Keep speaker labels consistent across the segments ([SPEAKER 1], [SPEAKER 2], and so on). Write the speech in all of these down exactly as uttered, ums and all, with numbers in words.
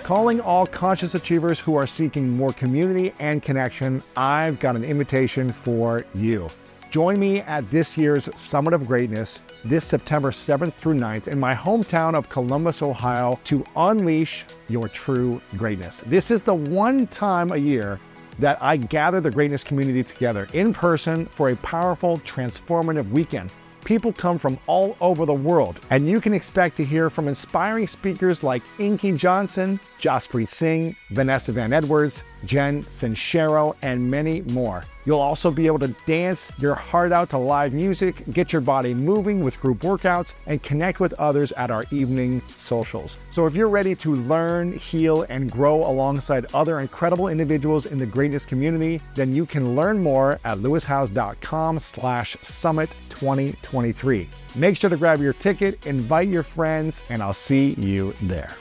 [SPEAKER 1] Calling all conscious achievers who are seeking more community and connection, I've got an invitation for you. Join me at this year's Summit of Greatness this September seventh through ninth in my hometown of Columbus, Ohio, to unleash your true greatness. This is the one time a year that I gather the greatness community together in person for a powerful, transformative weekend. People come from all over the world, and you can expect to hear from inspiring speakers like Inky Johnson, Jaspreet Singh, Vanessa Van Edwards, Jen Sincero, and many more. You'll also be able to dance your heart out to live music, get your body moving with group workouts, and connect with others at our evening socials. So if you're ready to learn, heal, and grow alongside other incredible individuals in the greatness community, then you can learn more at lewishowes.com slash summit 2023. Make sure to grab your ticket, invite your friends, and I'll see you there.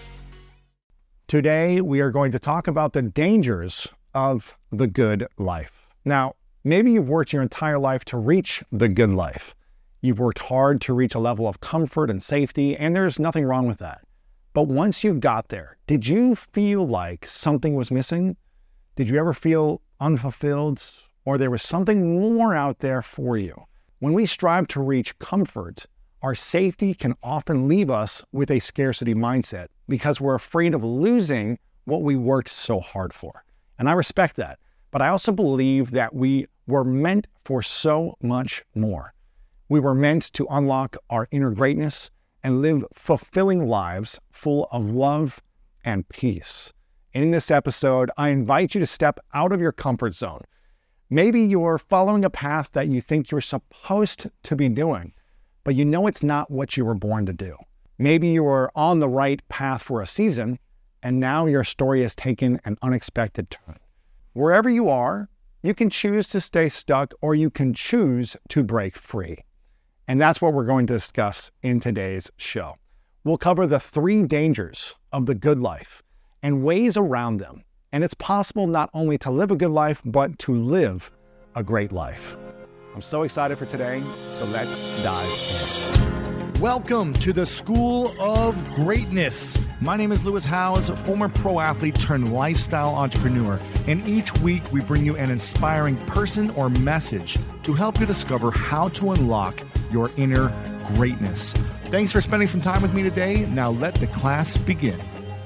[SPEAKER 1] Today, we are going to talk about the dangers of the good life. Now, maybe you've worked your entire life to reach the good life. You've worked hard to reach a level of comfort and safety, and there's nothing wrong with that. But once you got there, did you feel like something was missing? Did you ever feel unfulfilled, or there was something more out there for you? When we strive to reach comfort, our safety can often leave us with a scarcity mindset because we're afraid of losing what we worked so hard for. And I respect that. But I also believe that we were meant for so much more. We were meant to unlock our inner greatness and live fulfilling lives full of love and peace. And in this episode, I invite you to step out of your comfort zone. Maybe you're following a path that you think you're supposed to be doing, but you know it's not what you were born to do. Maybe you were on the right path for a season, and now your story has taken an unexpected turn. Wherever you are, you can choose to stay stuck or you can choose to break free. And that's what we're going to discuss in today's show. We'll cover the three dangers of the good life and ways around them. And it's possible not only to live a good life, but to live a great life. I'm so excited for today, so let's dive in.
[SPEAKER 2] Welcome to the School of Greatness. My name is Lewis Howes, former pro athlete turned lifestyle entrepreneur, and each week we bring you an inspiring person or message to help you discover how to unlock your inner greatness. Thanks for spending some time with me today. Now let the class begin.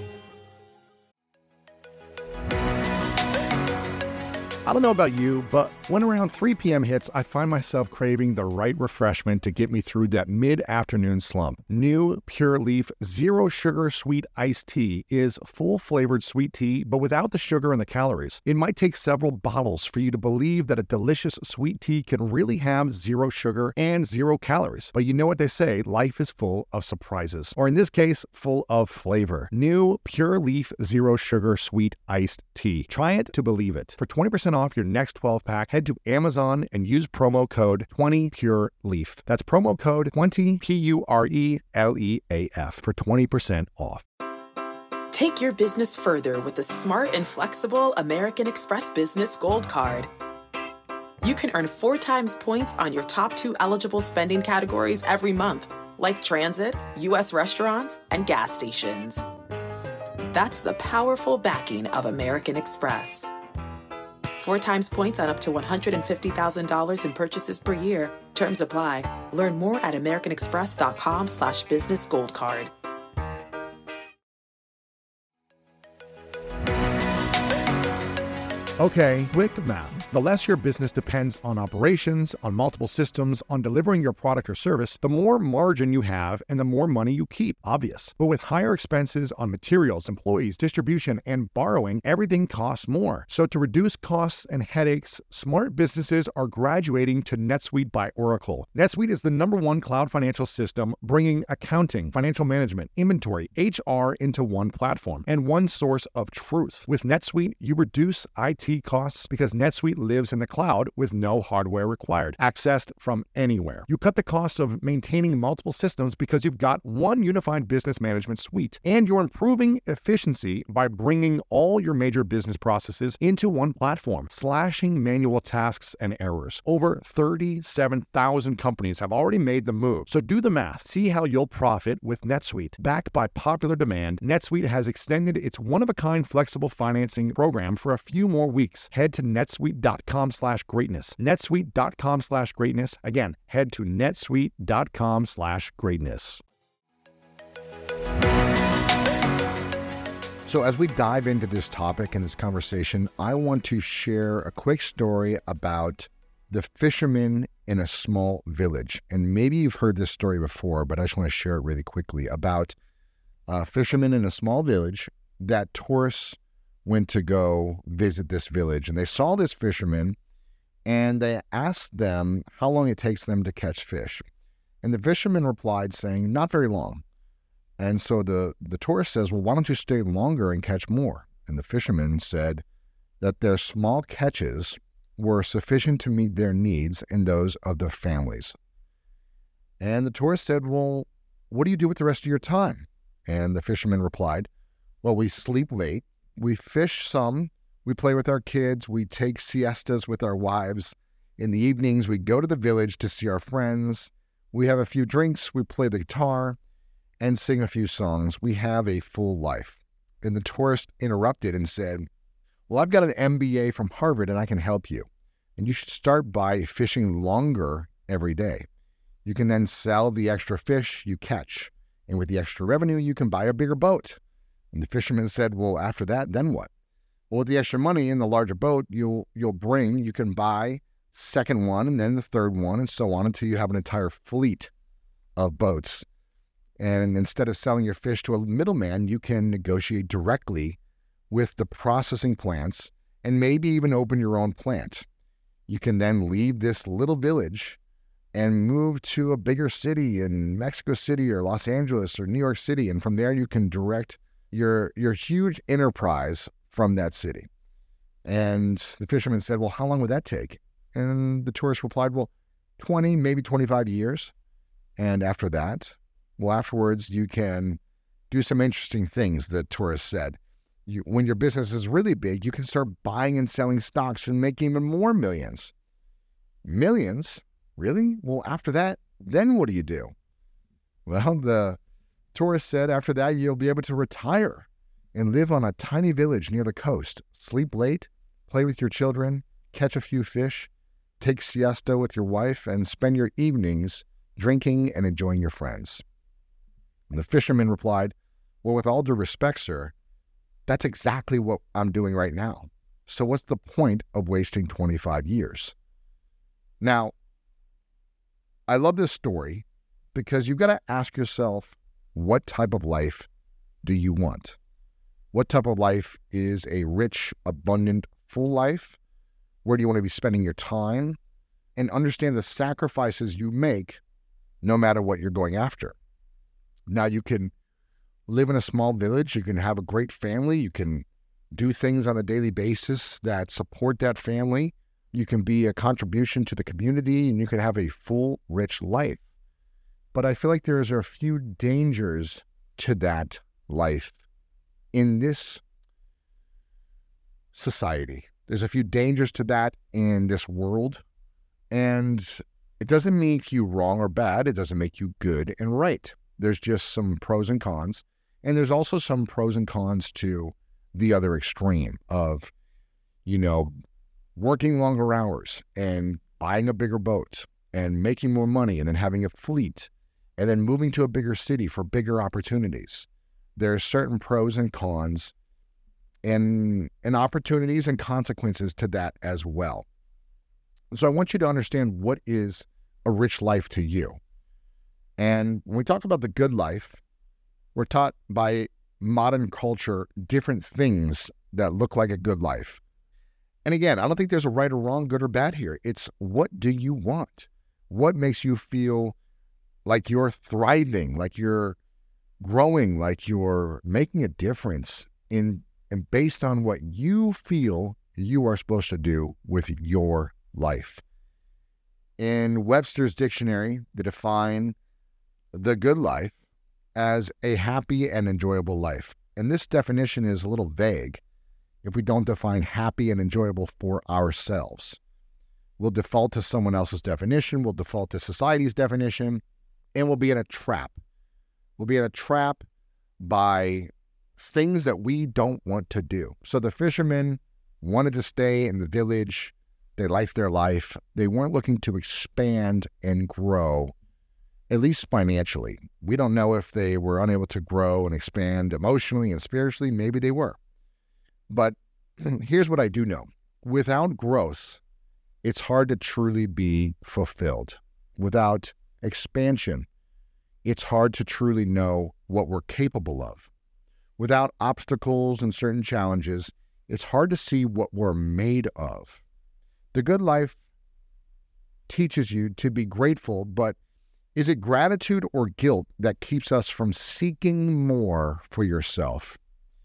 [SPEAKER 1] I don't know about you, but when around three p.m. hits, I find myself craving the right refreshment to get me through that mid-afternoon slump. New Pure Leaf Zero Sugar Sweet Iced Tea is full-flavored sweet tea, but without the sugar and the calories. It might take several bottles for you to believe that a delicious sweet tea can really have zero sugar and zero calories. But you know what they say, life is full of surprises, or in this case, full of flavor. New Pure Leaf Zero Sugar Sweet Iced Tea. Try it to believe it. For twenty percent off your next twelve pack, head to Amazon and use promo code twenty pure leaf. That's promo code twenty P U R E L E A F for twenty percent off.
[SPEAKER 3] Take your business further with the smart and flexible American Express Business Gold Card. You can earn four times points on your top two eligible spending categories every month, like transit, U S restaurants, and gas stations. That's the powerful backing of American Express. Four times points on up to one hundred fifty thousand dollars in purchases per year. Terms apply. Learn more at americanexpress.com slash business gold card.
[SPEAKER 1] Okay, quick math. The less your business depends on operations, on multiple systems, on delivering your product or service, the more margin you have and the more money you keep. Obvious. But with higher expenses on materials, employees, distribution, and borrowing, everything costs more. So to reduce costs and headaches, smart businesses are graduating to NetSuite by Oracle. NetSuite is the number one cloud financial system, bringing accounting, financial management, inventory, H R into one platform and one source of truth. With NetSuite, you reduce I T T costs because NetSuite lives in the cloud with no hardware required, accessed from anywhere. You cut the cost of maintaining multiple systems because you've got one unified business management suite, and you're improving efficiency by bringing all your major business processes into one platform, slashing manual tasks and errors. Over thirty-seven thousand companies have already made the move. So do the math. See how you'll profit with NetSuite. Backed by popular demand, NetSuite has extended its one-of-a-kind flexible financing program for a few more weeks. Head to netsuite.com slash greatness. netsuite.com slash greatness. Again, head to netsuite.com slash greatness. So as we dive into this topic and this conversation, I want to share a quick story about the fisherman in a small village. And maybe you've heard this story before, but I just want to share it really quickly about a fisherman in a small village that tourists went to go visit this village. And they saw this fisherman and they asked them how long it takes them to catch fish. And the fisherman replied saying, not very long. And so the, the tourist says, well, why don't you stay longer and catch more? And the fisherman said that their small catches were sufficient to meet their needs and those of their families. And the tourist said, well, what do you do with the rest of your time? And the fisherman replied, well, we sleep late, we fish some, we play with our kids, we take siestas with our wives. In the evenings, we go to the village to see our friends. We have a few drinks, we play the guitar, and sing a few songs. We have a full life. And the tourist interrupted and said, well, I've got an M B A from Harvard and I can help you. And you should start by fishing longer every day. You can then sell the extra fish you catch. And with the extra revenue, you can buy a bigger boat. And the fisherman said, well, after that, then what? Well, with the extra money in the larger boat you'll you'll bring, you can buy second one and then the third one and so on until you have an entire fleet of boats. And instead of selling your fish to a middleman, you can negotiate directly with the processing plants and maybe even open your own plant. You can then leave this little village and move to a bigger city in Mexico City or Los Angeles or New York City. And from there, you can direct your your huge enterprise from that city. And the fisherman said, well, how long would that take? And the tourist replied, well, twenty, maybe twenty-five years. And after that, well, afterwards, you can do some interesting things, the tourist said. You, when your business is really big, you can start buying and selling stocks and make even more millions. Millions? Really? Well, after that, then what do you do? Well, the tourist said after that, you'll be able to retire and live on a tiny village near the coast, sleep late, play with your children, catch a few fish, take siesta with your wife, and spend your evenings drinking and enjoying your friends. And the fisherman replied, well, with all due respect, sir, that's exactly what I'm doing right now. So what's the point of wasting twenty-five years? Now, I love this story because you've got to ask yourself, what type of life do you want? What type of life is a rich, abundant, full life? Where do you want to be spending your time? And understand the sacrifices you make no matter what you're going after. Now, you can live in a small village, you can have a great family, you can do things on a daily basis that support that family, you can be a contribution to the community, and you can have a full, rich life. But I feel like there's a few dangers to that life in this society. There's a few dangers to that in this world, and it doesn't make you wrong or bad, it doesn't make you good and right. There's just some pros and cons. And there's also some pros and cons to the other extreme of, you know, working longer hours and buying a bigger boat and making more money and then having a fleet and then moving to a bigger city for bigger opportunities. There are certain pros and cons and, and opportunities and consequences to that as well. So I want you to understand what is a rich life to you. And when we talk about the good life, we're taught by modern culture different things that look like a good life. And again, I don't think there's a right or wrong, good or bad here. It's what do you want? What makes you feel like you're thriving, like you're growing, like you're making a difference in, and based on what you feel
[SPEAKER 4] you are supposed to do with your life. In Webster's dictionary, they define the good life as a happy and enjoyable life. And this definition is a little vague if we don't define happy and enjoyable for ourselves. We'll default to someone else's definition, we'll default to society's definition, and we'll be in a trap. We'll be in a trap by things that we don't want to do. So the fishermen wanted to stay in the village. They liked their life. They weren't looking to expand and grow, at least financially. We don't know if they were unable to grow and expand emotionally and spiritually. Maybe they were. But here's what I do know. Without growth, it's hard to truly be fulfilled. Without expansion, it's hard to truly know what we're capable of. Without obstacles and certain challenges, it's hard to see what we're made of. The good life teaches you to be grateful, but is it gratitude or guilt that keeps us from seeking more for yourself?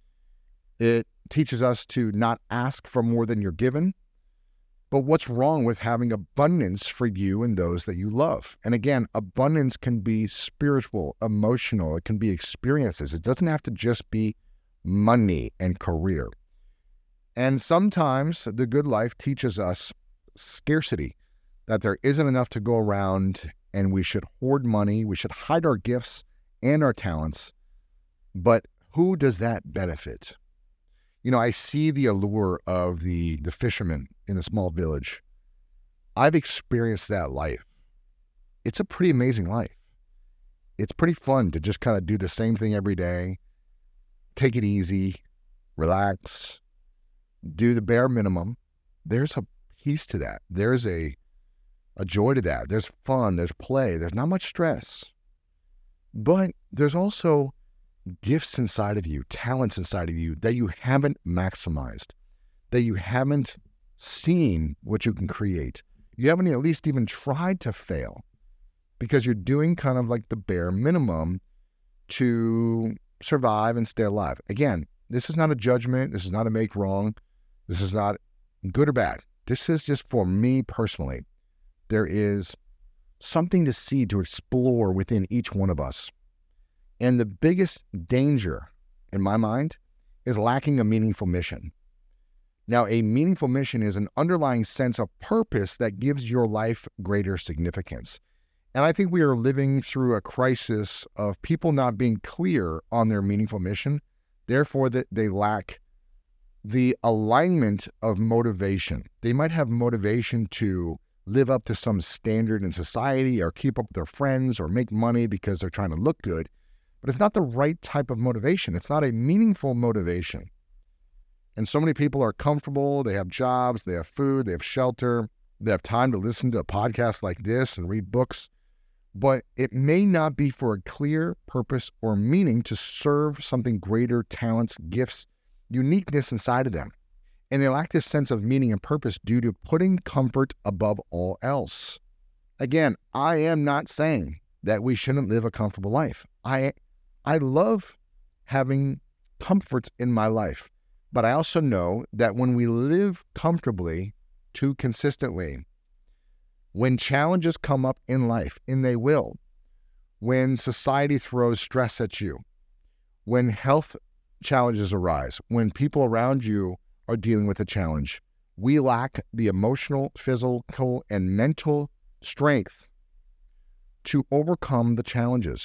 [SPEAKER 4] It teaches us to not ask for more than you're given. But what's wrong with having abundance for you and those that you love? And again, abundance can be spiritual, emotional. It can be experiences. It doesn't have to just be money and career. And sometimes the good life teaches us scarcity, that there isn't enough to go around and we should hoard money. We should hide our gifts and our talents. But who does that benefit? You know, I see the allure of the, the fisherman in a small village. I've experienced that life. It's a pretty amazing life. It's pretty fun to just kind of do the same thing every day, take it easy, relax, do the bare minimum. There's a peace to that. There's a, a joy to that. There's fun, there's play, there's not much stress. But there's also gifts inside of you, talents inside of you that you haven't maximized, that you haven't seen what you can create. You haven't at least even tried to fail because you're doing kind of like the bare minimum to survive and stay alive. Again, this is not a judgment. This is not a make wrong. This is not good or bad. This is just for me personally. There is something to see, to explore within each one of us. And the biggest danger, in my mind, is lacking a meaningful mission. Now, a meaningful mission is an underlying sense of purpose that gives your life greater significance. And I think we are living through a crisis of people not being clear on their meaningful mission, therefore that they lack the alignment of motivation. They might have motivation to live up to some standard in society or keep up with their friends or make money because they're trying to look good. But it's not the right type of motivation. It's not a meaningful motivation. And so many people are comfortable. They have jobs, they have food, they have shelter, they have time to listen to a podcast like this and read books. But it may not be for a clear purpose or meaning to serve something greater, talents, gifts, uniqueness inside of them. And they lack this sense of meaning and purpose due to putting comfort above all else. Again, I am not saying that we shouldn't live a comfortable life. I I love having comforts in my life, but I also know that when we live comfortably too consistently, when challenges come up in life, and they will, when society throws stress at you, when health challenges arise, when people around you are dealing with a challenge, we lack the emotional, physical, and mental strength to overcome the challenges.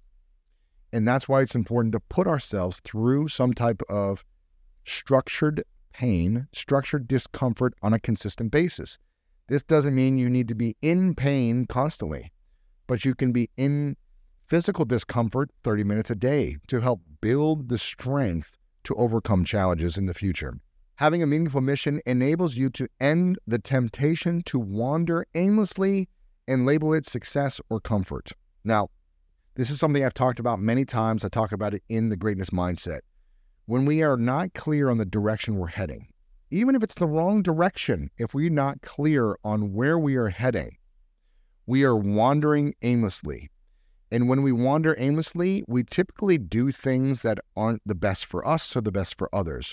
[SPEAKER 4] And that's why it's important to put ourselves through some type of structured pain, structured discomfort on a consistent basis. This doesn't mean you need to be in pain constantly, but you can be in physical discomfort thirty minutes a day to help build the strength to overcome challenges in the future. Having a meaningful mission enables you to end the temptation to wander aimlessly and label it success or comfort. Now, this is something I've talked about many times. I talk about it in the Greatness Mindset. When we are not clear on the direction we're heading, even if it's the wrong direction, if we're not clear on where we are heading, we are wandering aimlessly. And when we wander aimlessly, we typically do things that aren't the best for us or the best for others.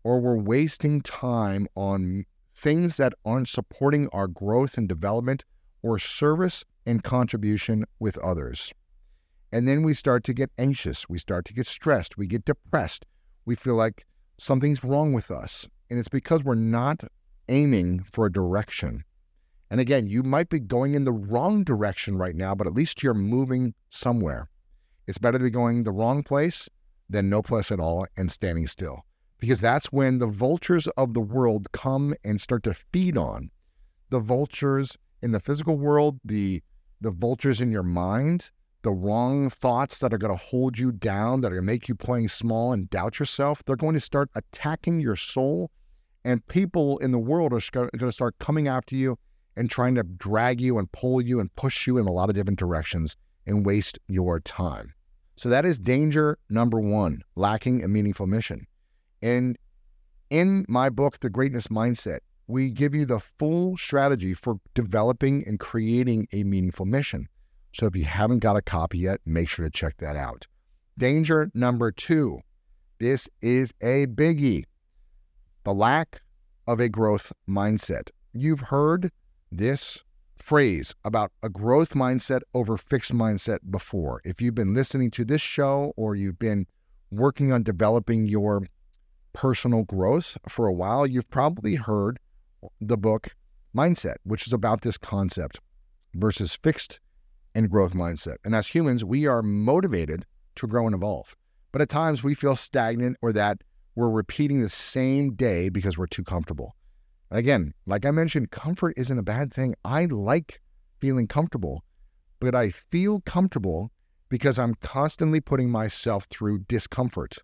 [SPEAKER 4] or we're wasting time on things that aren't supporting our growth and development or service and contribution with others. And then we start to get anxious. We start to get stressed. We get depressed. We feel like something's wrong with us. And it's because we're not aiming for a direction. And again, you might be going in the wrong direction right now, but at least you're moving somewhere. It's better to be going the wrong place than no place at all and standing still. Because that's when the vultures of the world come and start to feed on. The vultures in the physical world, the, the vultures in your mind, the wrong thoughts that are going to hold you down, that are going to make you playing small and doubt yourself, they're going to start attacking your soul. And people in the world are going to start coming after you and trying to drag you and pull you and push you in a lot of different directions and waste your time. So that is danger number one, lacking a meaningful mission. And in my book, The Greatness Mindset, we give you the full strategy for developing and creating a meaningful mission. So if you haven't got a copy yet, make sure to check that out. Danger number two, this is a biggie, the lack of a growth mindset. You've heard this phrase about a growth mindset over fixed mindset before. If you've been listening to this show or you've been working on developing your personal growth for a while, you've probably heard the book Mindset, which is about this concept versus fixed and growth mindset. And as humans, we are motivated to grow and evolve. But at times we feel stagnant or that we're repeating the same day because we're too comfortable. And again, like I mentioned, comfort isn't a bad thing. I like feeling comfortable, but I feel comfortable because I'm constantly putting myself through discomfort.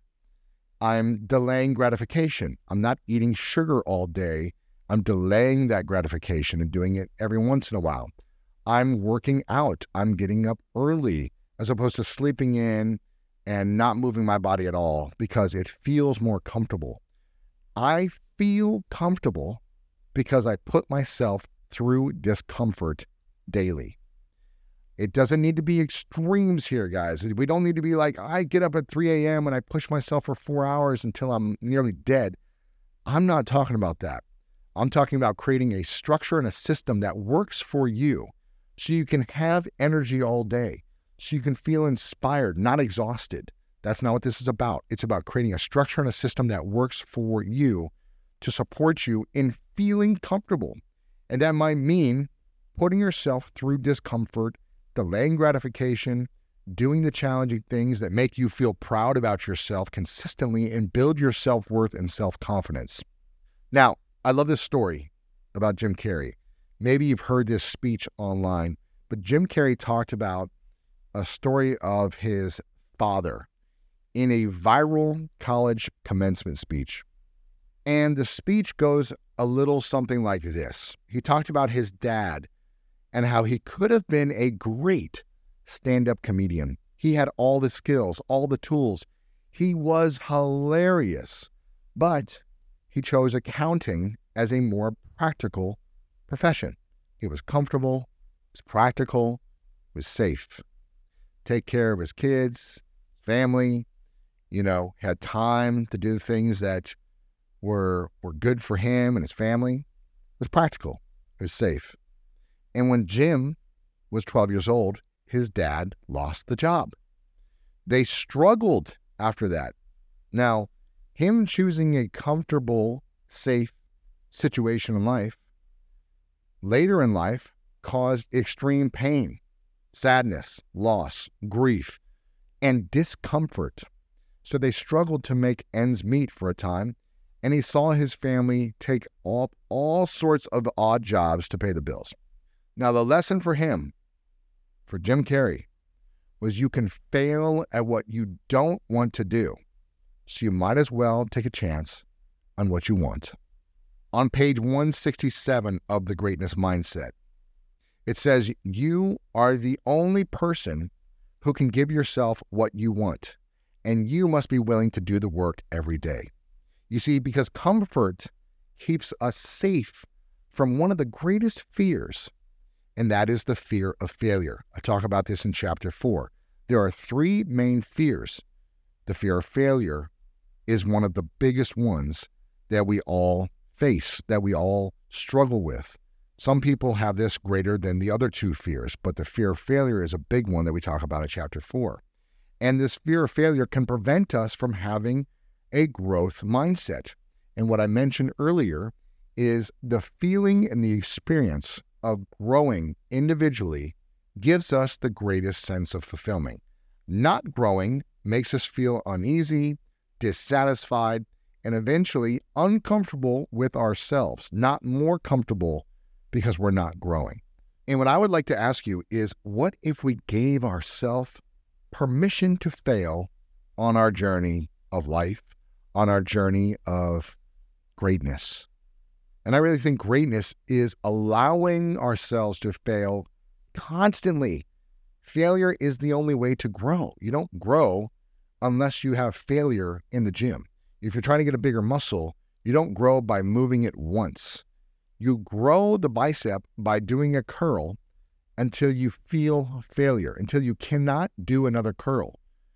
[SPEAKER 4] I'm delaying gratification. I'm not eating sugar all day. I'm delaying that gratification and doing it every once in a while. I'm working out. I'm getting up early as opposed to sleeping in and not moving my body at all because it feels more comfortable. I feel comfortable because I put myself through discomfort daily. It doesn't need to be extremes here, guys. We don't need to be like, I get up at three a.m. and I push myself for four hours until I'm nearly dead. I'm not talking about that. I'm talking about creating a structure and a system that works for you so you can have energy all day, so you can feel inspired, not exhausted. That's not what this is about. It's about creating a structure and a system that works for you to support you in feeling comfortable. And that might mean putting yourself through discomfort, delaying gratification, doing the challenging things that make you feel proud about yourself consistently and build your self-worth and self-confidence. Now, I love this story about Jim Carrey. Maybe you've heard this speech online, but Jim Carrey talked about a story of his father in a viral college commencement speech. And the speech goes a little something like this. He talked about his dad and how he could have been a great stand-up comedian. He had all the skills, all the tools. He was hilarious, but he chose accounting as a more practical profession. He was comfortable, was practical, was safe. Take care of his kids, family, you know, had time to do things that were were good for him and his family. It was practical. It was safe. And when Jim was twelve years old, his dad lost the job. They struggled after that. Now, him choosing a comfortable, safe situation in life, later in life, caused extreme pain, sadness, loss, grief, and discomfort. So they struggled to make ends meet for a time, and he saw his family take up all sorts of odd jobs to pay the bills. Now, the lesson for him, for Jim Carrey, was you can fail at what you don't want to do, so you might as well take a chance on what you want. On page one sixty-seven of The Greatness Mindset, it says, you are the only person who can give yourself what you want, and you must be willing to do the work every day. You see, because comfort keeps us safe from one of the greatest fears, and that is the fear of failure. I talk about this in chapter four. There are three main fears. The fear of failure is one of the biggest ones that we all face, that we all struggle with. Some people have this greater than the other two fears, but the fear of failure is a big one that we talk about in chapter four. And this fear of failure can prevent us from having a growth mindset. And what I mentioned earlier is the feeling and the experience of growing individually gives us the greatest sense of fulfillment. Not growing makes us feel uneasy, dissatisfied, and eventually uncomfortable with ourselves, not more comfortable because we're not growing. And what I would like to ask you is, what if we gave ourselves permission to fail on our journey of life, on our journey of greatness? And I really think greatness is allowing ourselves to fail constantly. Failure is the only way to grow. You don't grow unless you have failure in the gym. If you're trying to get a bigger muscle, you don't grow by moving it once. You grow the bicep by doing a curl until you feel failure, until you cannot do another curl.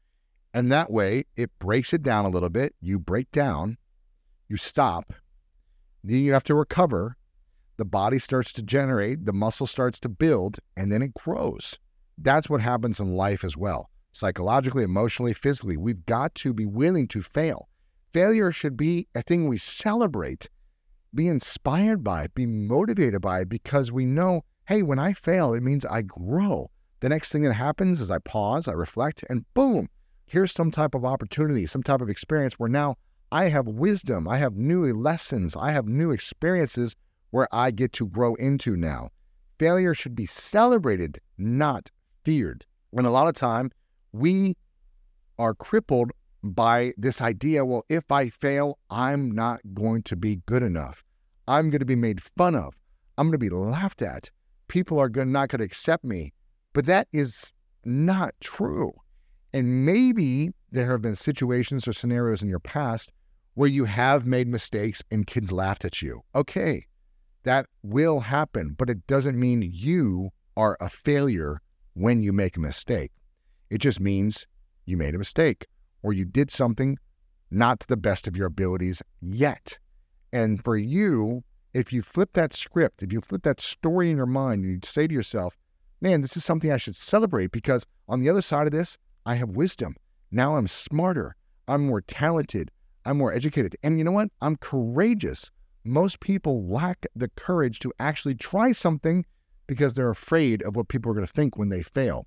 [SPEAKER 4] And that way, it breaks it down a little bit. You break down, you stop, then you have to recover. The body starts to generate, the muscle starts to build, and then it grows. That's what happens in life as well. Psychologically, emotionally, physically, we've got to be willing to fail. Failure should be a thing we celebrate, be inspired by it, be motivated by it, because we know, hey, when I fail, it means I grow. The next thing that happens is I pause, I reflect, and boom, here's some type of opportunity, some type of experience where now I have wisdom, I have new lessons, I have new experiences where I get to grow into now. Failure should be celebrated, not feared. And a lot of time, we are crippled by this idea, well, if I fail, I'm not going to be good enough. I'm going to be made fun of. I'm going to be laughed at. People are going, not going to accept me. But that is not true. And maybe there have been situations or scenarios in your past where you have made mistakes and kids laughed at you. Okay, that will happen, but it doesn't mean you are a failure when you make a mistake. It just means you made a mistake or you did something not to the best of your abilities yet. And for you, if you flip that script, if you flip that story in your mind and you say to yourself, man, this is something I should celebrate because on the other side of this, I have wisdom. Now I'm smarter. I'm more talented. I'm more educated. And you know what? I'm courageous. Most people lack the courage to actually try something because they're afraid of what people are going to think when they fail.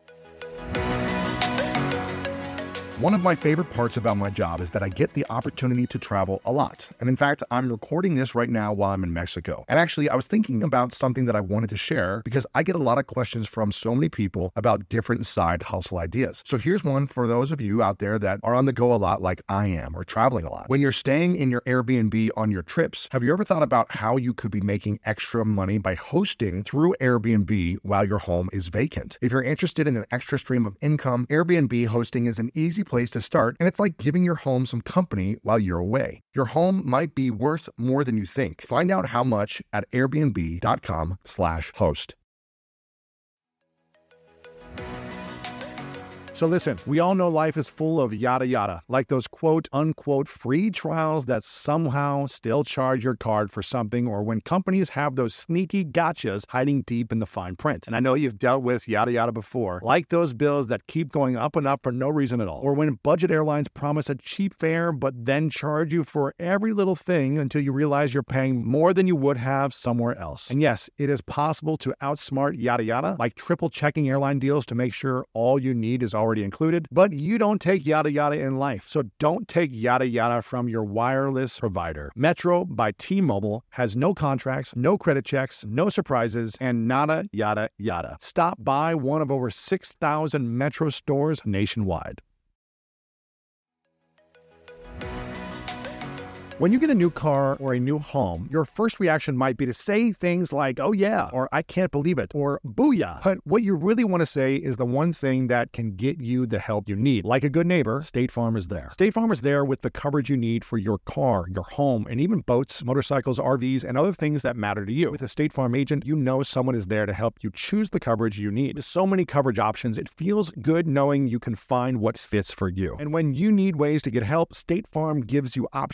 [SPEAKER 4] One of my favorite parts about my job is that I get the opportunity to travel a lot. And in fact, I'm recording this right now while I'm in Mexico. And actually, I was thinking about something that I wanted to share because I get a lot of questions from so many people about different side hustle ideas. So here's one for those of you out there that are on the go a lot like I am or traveling a lot. When you're staying in your Airbnb on your trips, have you ever thought about how you could be making extra money by hosting through Airbnb while your home is vacant? If you're interested in an extra stream of income, Airbnb hosting is an easy place to start, and it's like giving your home some company while you're away. Your home might be worth more than you think. Find out how much at airbnb.com slash host.
[SPEAKER 1] So listen, we all know life is full of yada yada, like those quote unquote free trials that somehow still charge your card for something, or when companies have those sneaky gotchas hiding deep in the fine print. And I know you've dealt with yada yada before, like those bills that keep going up and up for no reason at all, or when budget airlines promise a cheap fare but then charge you for every little thing until you realize you're paying more than you would have somewhere else. And yes, it is possible to outsmart yada yada, like triple checking airline deals to make sure all you need is already included, but you don't take yada yada in life. So don't take yada yada from your wireless provider. Metro by T-Mobile has no contracts, no credit checks, no surprises, and nada yada yada. Stop by one of over six thousand Metro stores nationwide. When you get a new car or a new home, your first reaction might be to say things like, oh yeah, or I can't believe it, or booyah. But what you really want to say is the one thing that can get you the help you need. Like a good neighbor, State Farm is there. State Farm is there with the coverage you need for your car, your home, and even boats, motorcycles, R Vs, and other things that matter to you. With a State Farm agent, you know someone is there to help you choose the coverage you need. With so many coverage options, it feels good knowing you can find what fits for you. And when you need ways to get help, State Farm gives you options there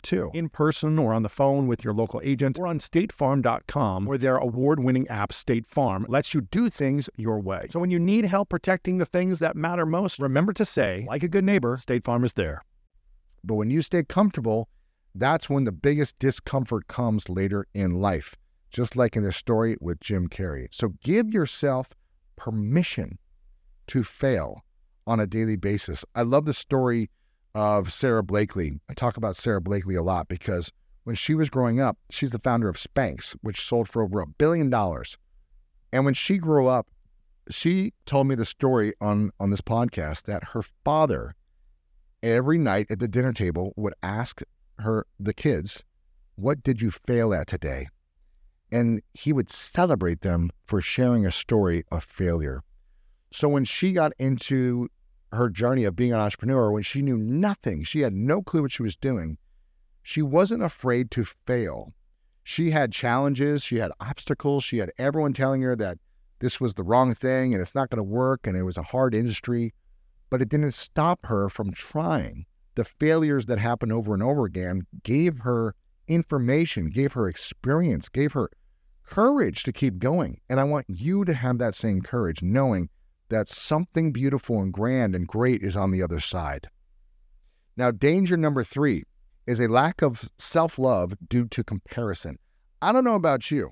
[SPEAKER 1] too, in person or on the phone with your local agent or on state farm dot com, where their award-winning app, State Farm, lets you do things your way. So when you need help protecting the things that matter most, remember to say, like a good neighbor, State Farm is there.
[SPEAKER 4] But when you stay comfortable, that's when the biggest discomfort comes later in life, just like in the story with Jim Carrey. So give yourself permission to fail on a daily basis. I love the story of Sara Blakely. I talk about Sara Blakely a lot because when she was growing up, she's the founder of Spanx, which sold for over a billion dollars. And when she grew up, she told me the story on, on this podcast that her father, every night at the dinner table, would ask her, the kids, what did you fail at today? And he would celebrate them for sharing a story of failure. So when she got into her journey of being an entrepreneur, when she knew nothing, she had no clue what she was doing, she wasn't afraid to fail. She had challenges, she had obstacles, she had everyone telling her that this was the wrong thing and it's not going to work and it was a hard industry, but it didn't stop her from trying. The failures that happened over and over again gave her information, gave her experience, gave her courage to keep going. And I want you to have that same courage, knowing that something beautiful and grand and great is on the other side. Now, danger number three is a lack of self-love due to comparison. I don't know about you,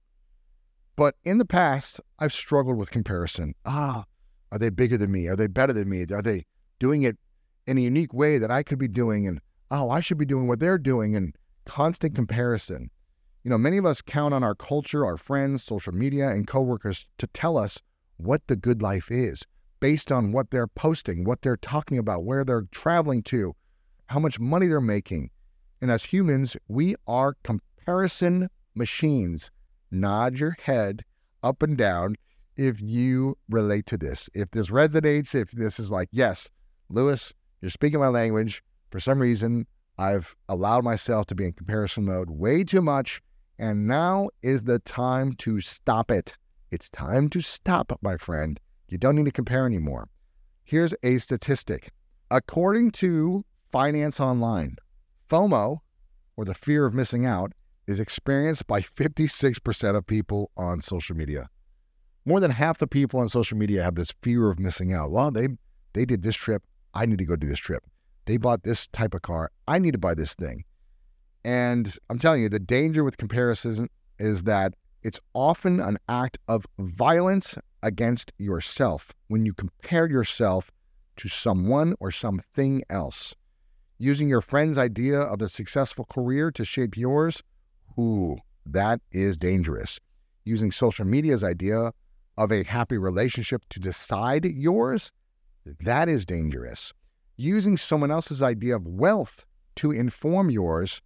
[SPEAKER 4] but in the past, I've struggled with comparison. Ah, are they bigger than me? Are they better than me? Are they doing it in a unique way that I could be doing? And, oh, I should be doing what they're doing, and constant comparison. You know, many of us count on our culture, our friends, social media, and coworkers to tell us what the good life is based on what they're posting, what they're talking about, where they're traveling to, how much money they're making. And as humans, we are comparison machines. Nod your head up and down if you relate to this. If this resonates, if this is like, yes, Lewis, you're speaking my language. For some reason, I've allowed myself to be in comparison mode way too much, and now is the time to stop it. It's time to stop, my friend. You don't need to compare anymore. Here's a statistic. According to Finance Online, FOMO, or the fear of missing out, is experienced by fifty-six percent of people on social media. More than half the people on social media have this fear of missing out. Well, they they did this trip. I need to go do this trip. They bought this type of car. I need to buy this thing. And I'm telling you, the danger with comparison is that it's often an act of violence against yourself when you compare yourself to someone or something else. Using your friend's idea of a successful career to shape yours, ooh, that is dangerous. Using social media's idea of a happy relationship to decide yours, that is dangerous. Using someone else's idea of wealth to inform yours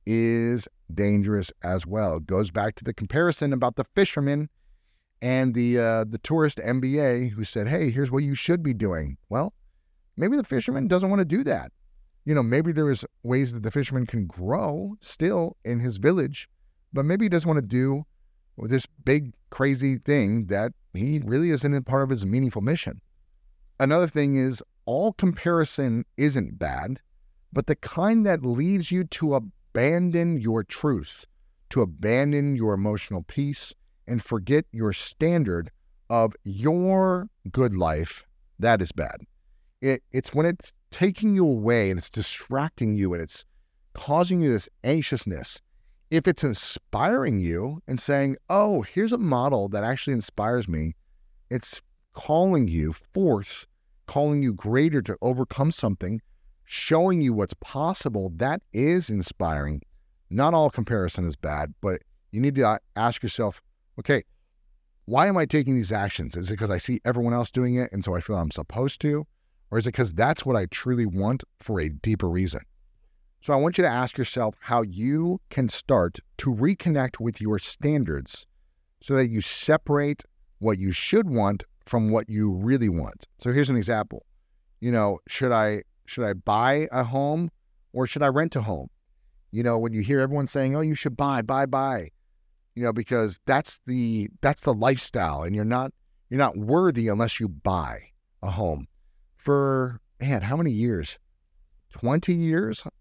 [SPEAKER 4] is dangerous as well. It goes back to the comparison about the fisherman and the uh, the tourist M B A who said, hey, here's what you should be doing. Well, maybe the fisherman doesn't want to do that. You know, maybe there is ways that the fisherman can grow still in his village, but maybe he doesn't want to do this big, crazy thing that he really isn't a part of his meaningful mission. Another thing is, all comparison isn't bad, but the kind that leads you to abandon your truth, to abandon your emotional peace, and forget your standard of your good life, that is bad. It, it's when it's taking you away and it's distracting you and it's causing you this anxiousness. If it's inspiring you and saying, oh, here's a model that actually inspires me, it's calling you forth, calling you greater to overcome something, showing you what's possible, that is inspiring. Not all comparison is bad, but you need to ask yourself, okay, why am I taking these actions? Is it because I see everyone else doing it and so I feel I'm supposed to? Or is it because that's what I truly want for a deeper reason? So I want you to ask yourself how you can start to reconnect with your standards so that you separate what you should want from what you really want. So here's an example. You know, should I should I buy a home or should I rent a home? You know, when you hear everyone saying, oh, you should buy, buy, buy, you know, because that's the that's the lifestyle, and you're not you're not worthy unless you buy a home. For, man, how many years? twenty years?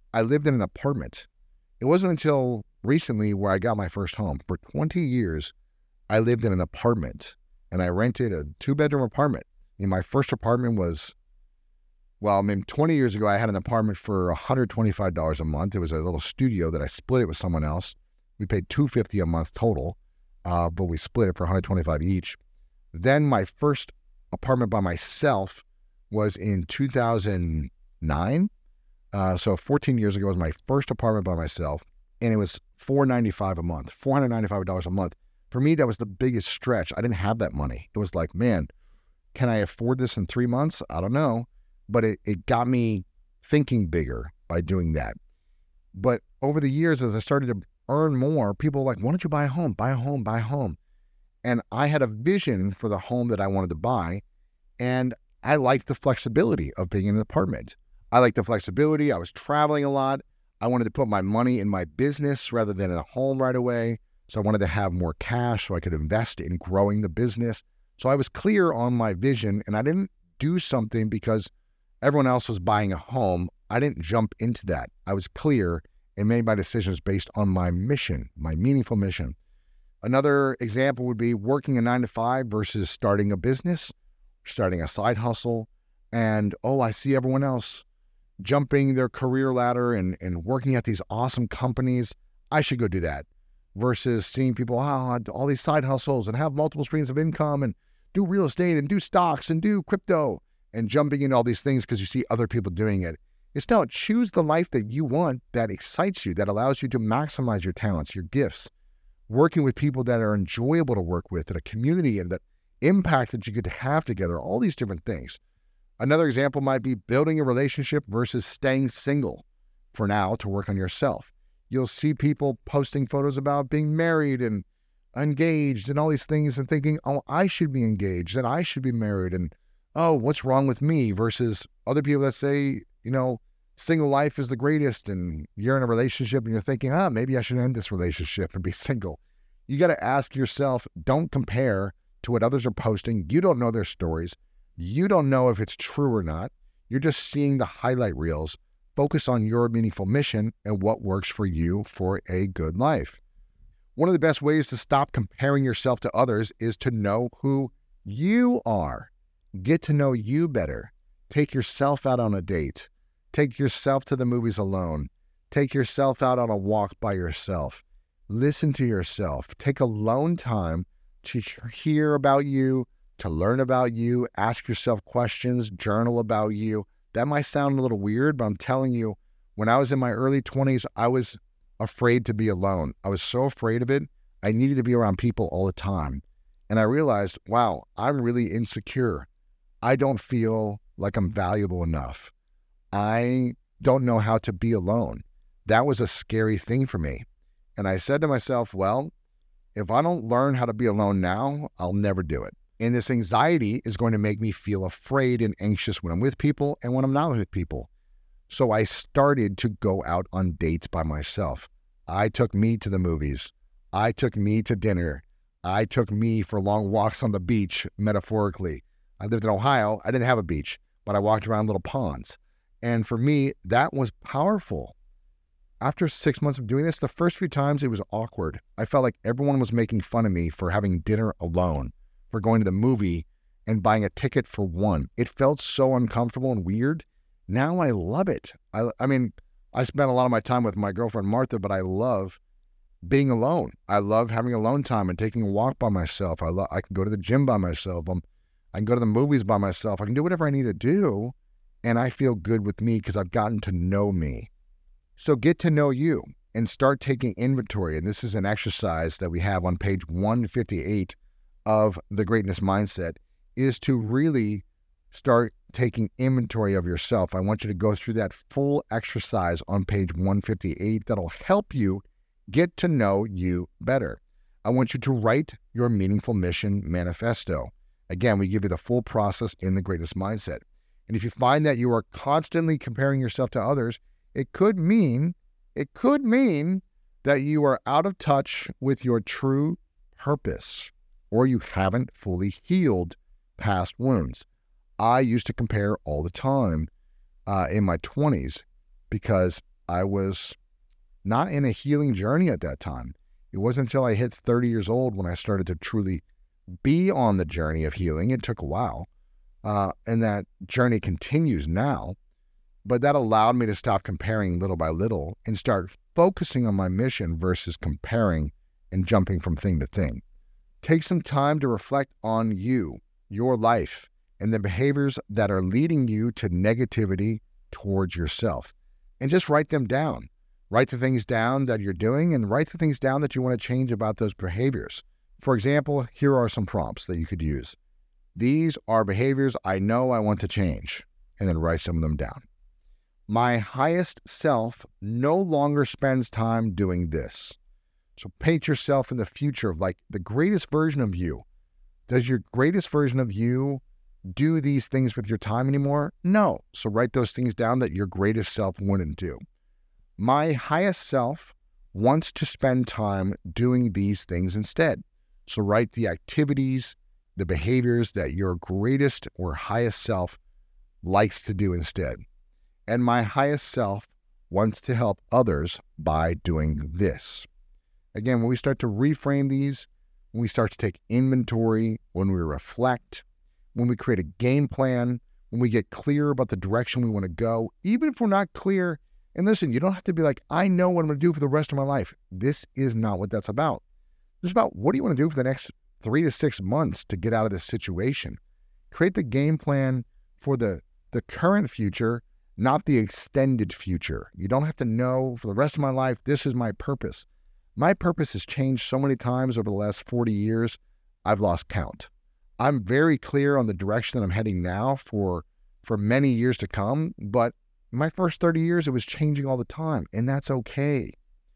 [SPEAKER 4] I lived in an apartment. It wasn't until recently where I got my first home. For twenty years, I lived in an apartment, and I rented a two-bedroom apartment. And my first apartment was, well, I mean, twenty years ago, I had an apartment for one hundred twenty-five dollars a month. It was a little studio that I split it with someone else. We paid two hundred fifty dollars a month total, uh, but we split it for one hundred twenty-five dollars each. Then my first apartment by myself was in two thousand nine. Uh, so fourteen years ago was my first apartment by myself, and it was four hundred ninety-five dollars a month, four hundred ninety-five dollars a month. For me, that was the biggest stretch. I didn't have that money. It was like, man, can I afford this in three months? I don't know. But it, it got me thinking bigger by doing that. But over the years, as I started to earn more, people were like, why don't you buy a home? Buy a home, buy a home. And I had a vision for the home that I wanted to buy. And I liked the flexibility of being in an apartment. I liked the flexibility. I was traveling a lot. I wanted to put my money in my business rather than in a home right away. So I wanted to have more cash so I could invest in growing the business. So I was clear on my vision, and I didn't do something because everyone else was buying a home. I didn't jump into that. I was clear and made my decisions based on my mission, my meaningful mission. Another example would be working a nine to five versus starting a business, starting a side hustle. And, oh, I see everyone else jumping their career ladder and, and working at these awesome companies. I should go do that. Versus seeing people, oh, all these side hustles and have multiple streams of income and do real estate and do stocks and do crypto and jumping into all these things because you see other people doing it. It's now choose the life that you want, that excites you, that allows you to maximize your talents, your gifts, working with people that are enjoyable to work with, that a community and that impact that you get to have together, all these different things. Another example might be building a relationship versus staying single for now to work on yourself. You'll see people posting photos about being married and engaged and all these things and thinking, oh, I should be engaged and I should be married and, oh, what's wrong with me? Versus other people that say, you know, single life is the greatest and you're in a relationship and you're thinking, ah, maybe I should end this relationship and be single. You got to ask yourself, don't compare to what others are posting. You don't know their stories. You don't know if it's true or not. You're just seeing the highlight reels. Focus on your meaningful mission and what works for you for a good life. One of the best ways to stop comparing yourself to others is to know who you are. Get to know you better. Take yourself out on a date. Take yourself to the movies alone. Take yourself out on a walk by yourself. Listen to yourself. Take alone time to hear about you, to learn about you, ask yourself questions, journal about you. That might sound a little weird, but I'm telling you, when I was in my early twenties, I was afraid to be alone. I was so afraid of it. I needed to be around people all the time. And I realized, wow, I'm really insecure. I don't feel like I'm valuable enough. I don't know how to be alone. That was a scary thing for me. And I said to myself, well, if I don't learn how to be alone now, I'll never do it. And this anxiety is going to make me feel afraid and anxious when I'm with people and when I'm not with people. So I started to go out on dates by myself. I took me to the movies. I took me to dinner. I took me for long walks on the beach, metaphorically. I lived in Ohio. I didn't have a beach, but I walked around little ponds. And for me, that was powerful. After six months of doing this, the first few times it was awkward. I felt like everyone was making fun of me for having dinner alone, for going to the movie and buying a ticket for one. It felt so uncomfortable and weird. Now I love it. I, I mean, I spent a lot of my time with my girlfriend, Martha, but I love being alone. I love having alone time and taking a walk by myself. I love, I can go to the gym by myself. I'm, I can go to the movies by myself. I can do whatever I need to do. And I feel good with me because I've gotten to know me. So get to know you and start taking inventory. And this is an exercise that we have on page one fifty-eight of the Greatness Mindset, is to really start taking inventory of yourself. I want you to go through that full exercise on page one fifty-eight that'll help you get to know you better. I want you to write your meaningful mission manifesto. Again, we give you the full process in the Greatness Mindset. And if you find that you are constantly comparing yourself to others, it could mean, it could mean that you are out of touch with your true purpose, or you haven't fully healed past wounds. I used to compare all the time uh, in my twenties because I was not in a healing journey at that time. It wasn't until I hit thirty years old when I started to truly be on the journey of healing. It took a while, uh, and that journey continues now. But that allowed me to stop comparing little by little and start focusing on my mission versus comparing and jumping from thing to thing. Take some time to reflect on you, your life, and the behaviors that are leading you to negativity towards yourself. And just write them down. Write the things down that you're doing and write the things down that you want to change about those behaviors. For example, here are some prompts that you could use. These are behaviors I know I want to change, and then write some of them down. My highest self no longer spends time doing this. So paint yourself in the future of like the greatest version of you. Does your greatest version of you do these things with your time anymore? No. So write those things down that your greatest self wouldn't do. My highest self wants to spend time doing these things instead. So write the activities, the behaviors that your greatest or highest self likes to do instead. And my highest self wants to help others by doing this. Again, when we start to reframe these, when we start to take inventory, when we reflect, when we create a game plan, when we get clear about the direction we want to go, even if we're not clear, and listen, you don't have to be like, I know what I'm going to do for the rest of my life. This is not what that's about. It's about what do you want to do for the next three to six months to get out of this situation. Create the game plan for the, the current future, not the extended future. You don't have to know for the rest of my life, this is my purpose. My purpose has changed so many times over the last forty years, I've lost count. I'm very clear on the direction that I'm heading now for, for many years to come, but my first thirty years, it was changing all the time, and that's okay.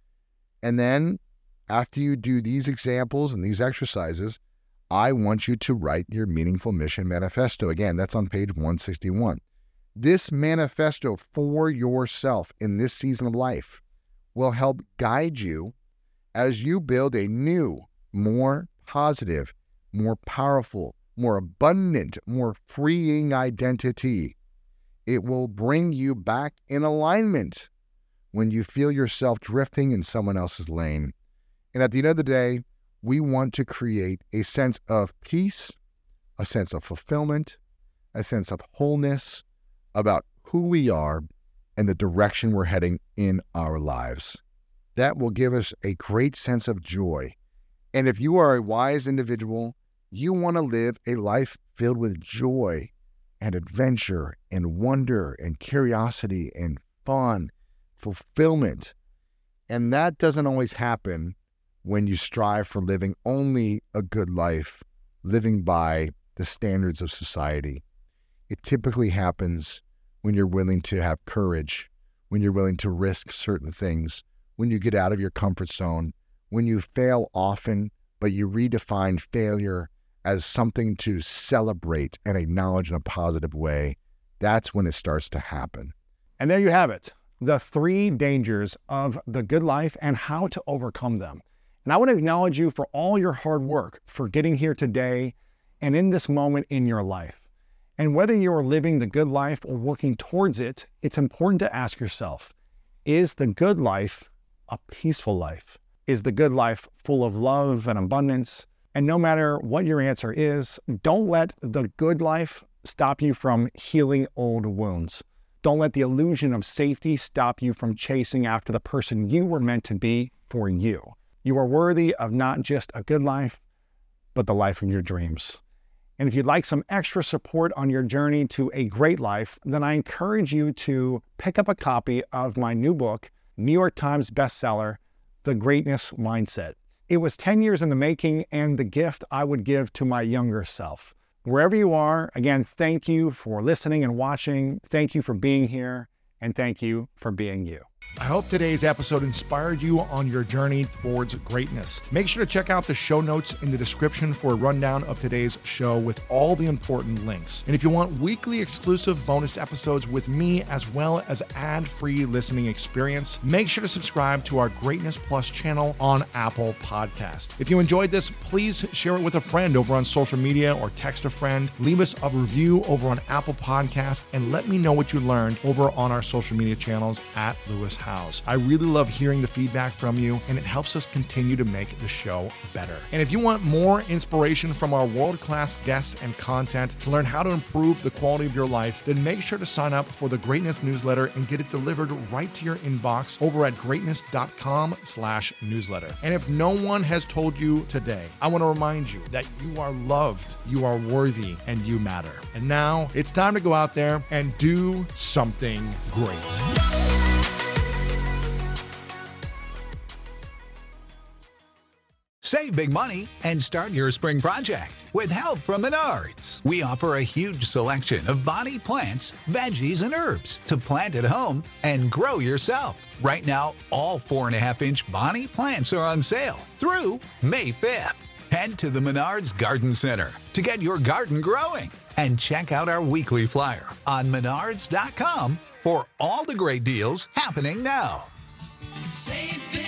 [SPEAKER 4] And then after you do these examples and these exercises, I want you to write your meaningful mission manifesto. Again, that's on page one sixty-one. This manifesto for yourself in this season of life will help guide you as you build a new, more positive, more powerful, more abundant, more freeing identity. It will bring you back in alignment when you feel yourself drifting in someone else's lane. And at the end of the day, we want to create a sense of peace, a sense of fulfillment, a sense of wholeness about who we are and the direction we're heading in our lives. That will give us a great sense of joy. And if you are a wise individual, you want to live a life filled with joy and adventure and wonder and curiosity and fun, fulfillment. And that doesn't always happen when you strive for living only a good life, living by the standards of society. It typically happens when you're willing to have courage, when you're willing to risk certain things, when you get out of your comfort zone, when you fail often, but you redefine failure as something to celebrate and acknowledge in a positive way. That's when it starts to happen.
[SPEAKER 1] And there you have it, the three dangers of the good life and how to overcome them. And I want to acknowledge you for all your hard work, for getting here today and in this moment in your life. And whether you are living the good life or working towards it, it's important to ask yourself, is the good life a peaceful life? Is the good life full of love and abundance? And no matter what your answer is, don't let the good life stop you from healing old wounds. Don't let the illusion of safety stop you from chasing after the person you were meant to be for you. You are worthy of not just a good life, but the life of your dreams. And if you'd like some extra support on your journey to a great life, then I encourage you to pick up a copy of my new book, New York Times bestseller, The Greatness Mindset. It was ten years in the making and the gift I would give to my younger self. Wherever you are, again, thank you for listening and watching. Thank you for being here, and thank you for being you.
[SPEAKER 2] I hope today's episode inspired you on your journey towards greatness. Make sure to check out the show notes in the description for a rundown of today's show with all the important links. And if you want weekly exclusive bonus episodes with me, as well as ad-free listening experience, make sure to subscribe to our Greatness Plus channel on Apple Podcast. If you enjoyed this, please share it with a friend over on social media or text a friend. Leave us a review over on Apple Podcast and let me know what you learned over on our social media channels at Lewis Lewis Howes. I really love hearing the feedback from you, and it helps us continue to make the show better. And if you want more inspiration from our world-class guests and content to learn how to improve the quality of your life, then make sure to sign up for the Greatness newsletter and get it delivered right to your inbox over at greatness.com slash newsletter. And if no one has told you today, I want to remind you that you are loved, you are worthy, and you matter. And now it's time to go out there and do something great.
[SPEAKER 5] Save big money and start your spring project with help from Menards. We offer a huge selection of bonnie plants, veggies, and herbs to plant at home and grow yourself. Right now, all four and a half inch bonnie plants are on sale through May fifth. Head to the Menards Garden Center to get your garden growing and check out our weekly flyer on menards dot com for all the great deals happening now.
[SPEAKER 6] Save